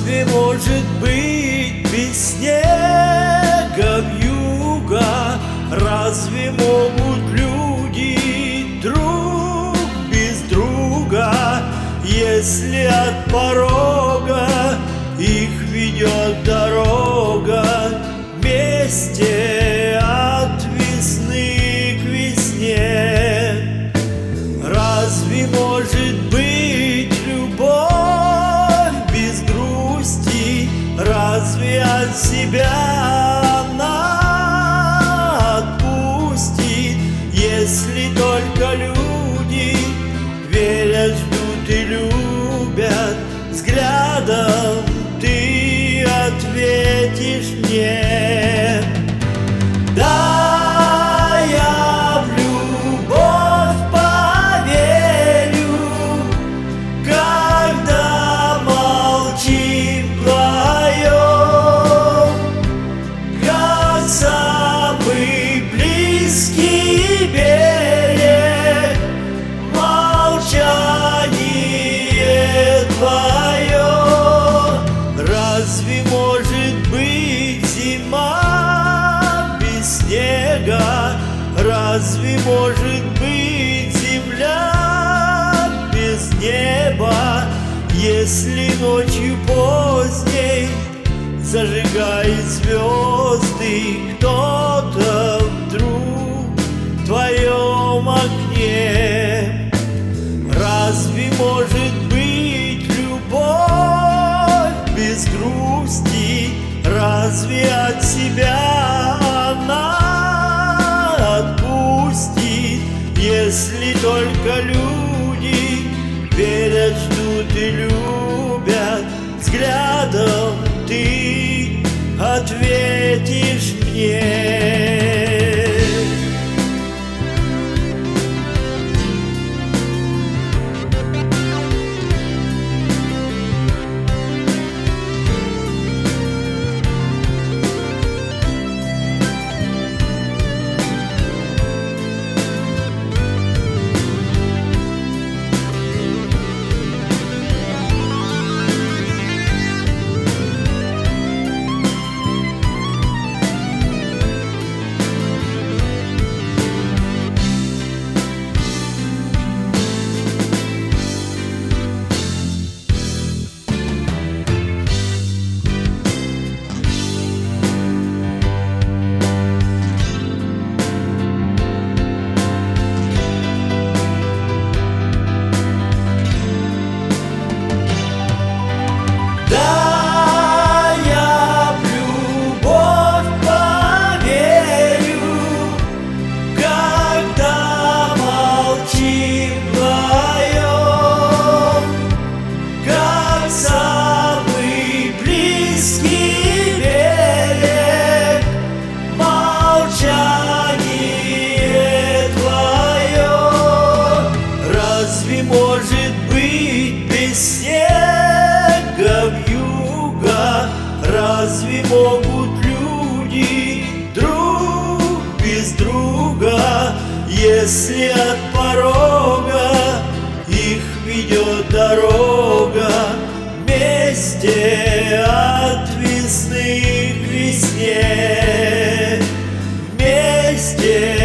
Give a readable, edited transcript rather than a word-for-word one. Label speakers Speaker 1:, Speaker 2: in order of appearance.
Speaker 1: Разве может быть без снега вьюга? Разве могут люди друг без друга? Если от порога их ведет дорога вместе от весны к весне. Разве может быть любовь без грусти? Разве от себя она отпустит? Если только люди верят, ждут и любят, взглядом ты ответишь мне: да, я в любовь поверю, когда молчим вдвоем, как самый близкий берег, молчание твое. Разве может быть зима без снега? Разве может быть земля без неба? Если ночью поздней зажигает звезды кто-то вдруг в твоем окне, разве может быть любовь без грусти? Разве от себя она отпустит? Если только люди верят, ждут и любят, взглядом ты ответишь мне. Самый близкий берег, молчание твое. Разве может быть без снега вьюга? Разве могут люди друг без друга? Если от порога их ведет дорога вместе от весны к весне, вместе